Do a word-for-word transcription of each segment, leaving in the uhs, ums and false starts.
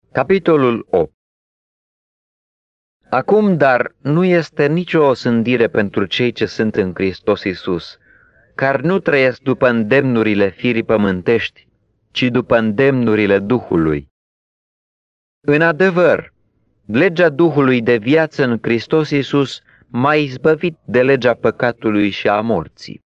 Capitolul opt. Acum, dar, nu este nicio osândire pentru cei ce sunt în Hristos Iisus, care nu trăiesc după îndemnurile firii pământești, ci după îndemnurile Duhului. În adevăr, legea Duhului de viață în Hristos Iisus m-a izbăvit de legea păcatului și a morții.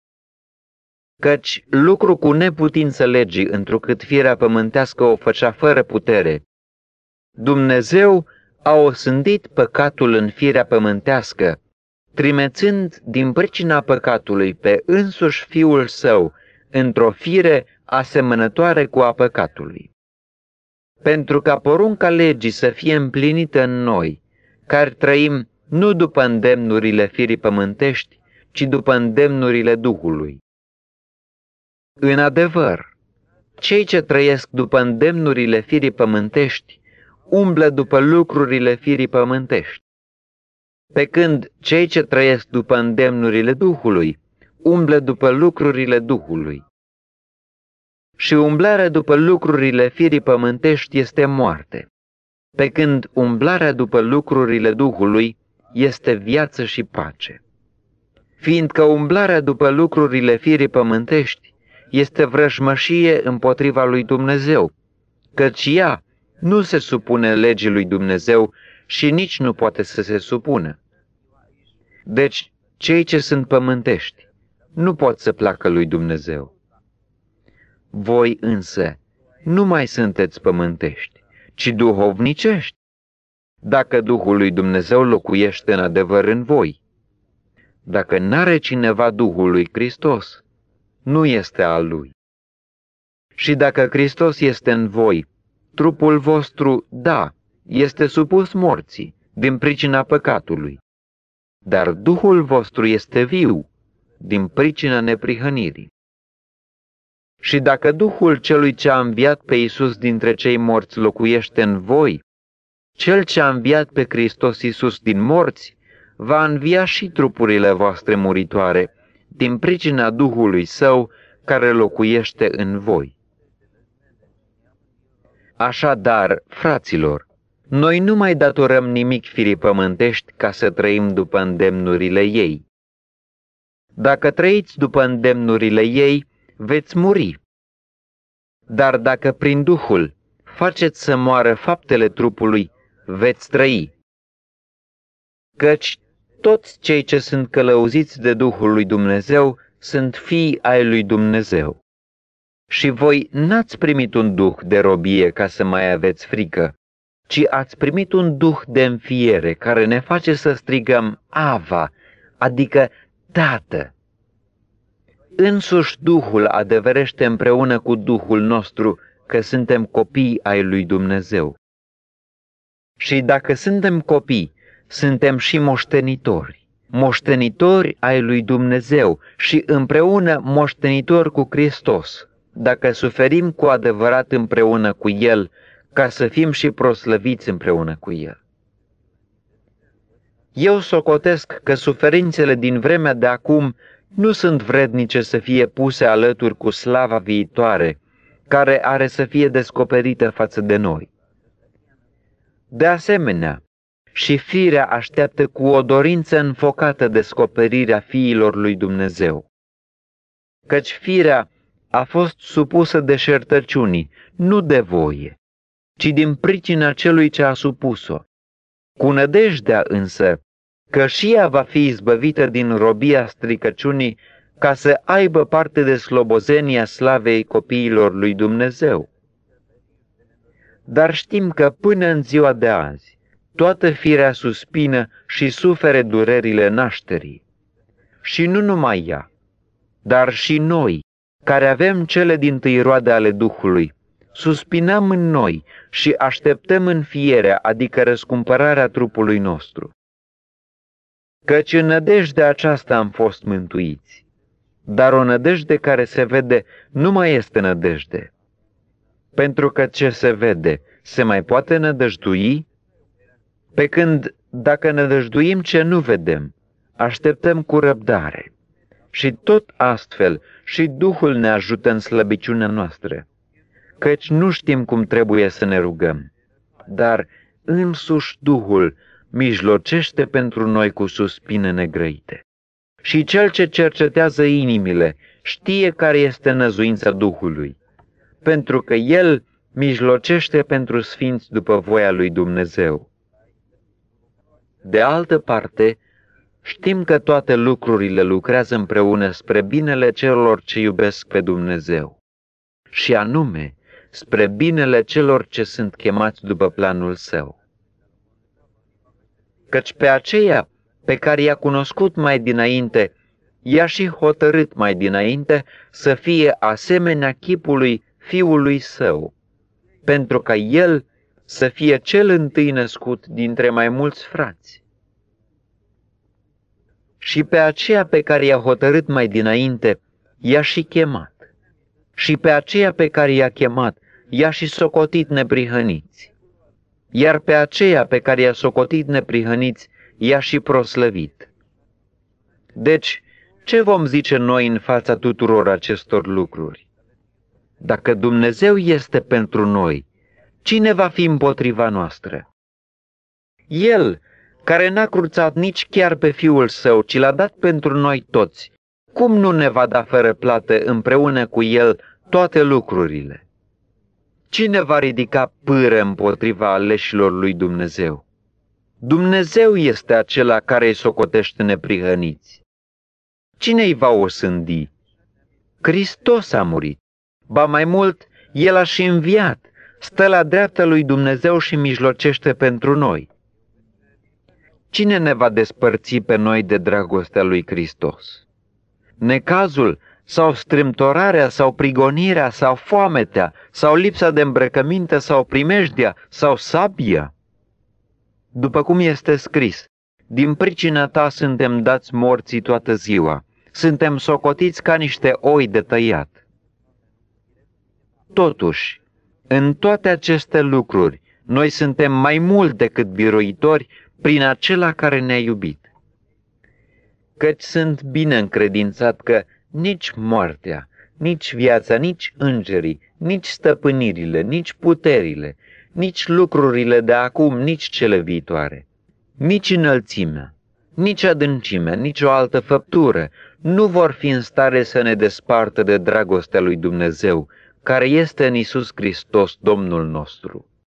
Căci lucru cu neputință legii, întrucât firea pământească o făcea fără putere, Dumnezeu a osândit păcatul în firea pământească, trimețând din pricina păcatului pe însuși Fiul Său într-o fire asemănătoare cu a păcatului. Pentru ca porunca legii să fie împlinită în noi, care trăim nu după îndemnurile firii pământești, ci după îndemnurile Duhului. În adevăr, cei ce trăiesc după îndemnurile firii pământești umblă după lucrurile firii pământești, pe când cei ce trăiesc după îndemnurile Duhului umblă după lucrurile Duhului. Și umblarea după lucrurile firii pământești este moarte, pe când umblarea după lucrurile Duhului este viață și pace. Fiindcă umblarea după lucrurile firii pământești este vrăjmășie împotriva lui Dumnezeu, căci ea nu se supune legii lui Dumnezeu și nici nu poate să se supună. Deci, cei ce sunt pământești nu pot să placă lui Dumnezeu. Voi însă nu mai sunteți pământești, ci duhovnicești, dacă Duhul lui Dumnezeu locuiește în adevăr în voi. Dacă n-are cineva Duhul lui Hristos, nu este al lui. Și dacă Hristos este în voi, trupul vostru, da, este supus morții din pricina păcatului, dar Duhul vostru este viu din pricina neprihănirii. Și dacă Duhul celui ce a înviat pe Iisus dintre cei morți locuiește în voi, cel ce a înviat pe Hristos Iisus din morți va învia și trupurile voastre muritoare din pricina Duhului Său care locuiește în voi. Așadar, fraților, noi nu mai datorăm nimic firii pământești ca să trăim după îndemnurile ei. Dacă trăiți după îndemnurile ei, veți muri. Dar dacă prin Duhul faceți să moară faptele trupului, veți trăi. Căci toți cei ce sunt călăuziți de Duhul lui Dumnezeu sunt fii ai lui Dumnezeu. Și voi n-ați primit un duh de robie ca să mai aveți frică, ci ați primit un duh de înfiere care ne face să strigăm Ava, adică Tată. Însuși Duhul adeverește împreună cu Duhul nostru că suntem copii ai lui Dumnezeu. Și dacă suntem copii, suntem și moștenitori, moștenitori ai lui Dumnezeu și împreună moștenitori cu Hristos, dacă suferim cu adevărat împreună cu El, ca să fim și proslăviți împreună cu El. Eu socotesc că suferințele din vremea de acum nu sunt vrednice să fie puse alături cu slava viitoare, care are să fie descoperită față de noi. De asemenea, și firea așteaptă cu o dorință înfocată descoperirea fiilor lui Dumnezeu. Căci firea a fost supusă deșertăciunii, nu de voie, ci din pricina celui ce a supus-o. Cu nădejdea însă că și ea va fi izbăvită din robia stricăciunii ca să aibă parte de slobozenia slavei copiilor lui Dumnezeu. Dar știm că până în ziua de azi, toată firea suspină și sufere durerile nașterii. Și nu numai ea, dar și noi, care avem cele dintâi roade ale Duhului, suspinăm în noi și așteptăm înfierea, adică răscumpărarea trupului nostru. Căci în nădejdea aceasta am fost mântuiți, dar o nădejde care se vede nu mai este nădejde. Pentru că ce se vede, se mai poate nădăjdui? Pe când, dacă nădăjduim ce nu vedem, așteptăm cu răbdare. Și tot astfel și Duhul ne ajută în slăbiciunea noastră, căci nu știm cum trebuie să ne rugăm, dar însuși Duhul mijlocește pentru noi cu suspine negrăite. Și cel ce cercetează inimile știe care este năzuința Duhului, pentru că El mijlocește pentru sfinți după voia lui Dumnezeu. De altă parte, știm că toate lucrurile lucrează împreună spre binele celor ce iubesc pe Dumnezeu, și anume spre binele celor ce sunt chemați după planul Său. Căci pe aceea pe care i-a cunoscut mai dinainte, i-a și hotărât mai dinainte să fie asemenea chipului Fiului Său, pentru ca El să fie cel întâi născut dintre mai mulți frați. Și pe aceea pe care i-a hotărât mai dinainte, i-a și chemat. Și pe aceea pe care i-a chemat, i-a și socotit neprihăniți. Iar pe aceea pe care i-a socotit neprihăniți, i-a și proslăvit. Deci, ce vom zice noi în fața tuturor acestor lucruri? Dacă Dumnezeu este pentru noi, cine va fi împotriva noastră? El, care n-a cruțat nici chiar pe Fiul Său, ci l-a dat pentru noi toți, cum nu ne va da fără plată împreună cu El toate lucrurile? Cine va ridica pâră împotriva aleșilor lui Dumnezeu? Dumnezeu este acela care îi socotește neprihăniți. Cine îi va osândi? Hristos a murit. Ba mai mult, El a și înviat, stă la dreapta lui Dumnezeu și mijlocește pentru noi. Cine ne va despărți pe noi de dragostea lui Hristos? Necazul sau strâmtorarea sau prigonirea sau foametea sau lipsa de îmbrăcăminte sau primejdia sau sabia? După cum este scris, din pricina ta suntem dați morții toată ziua, suntem socotiți ca niște oi de tăiat. Totuși, în toate aceste lucruri, noi suntem mai mult decât biruitori prin acela care ne-a iubit. Căci sunt bine încredințat că nici moartea, nici viața, nici îngerii, nici stăpânirile, nici puterile, nici lucrurile de acum, nici cele viitoare, nici înălțimea, nici adâncimea, nici o altă făptură nu vor fi în stare să ne despartă de dragostea lui Dumnezeu, care este în Iisus Hristos, Domnul nostru.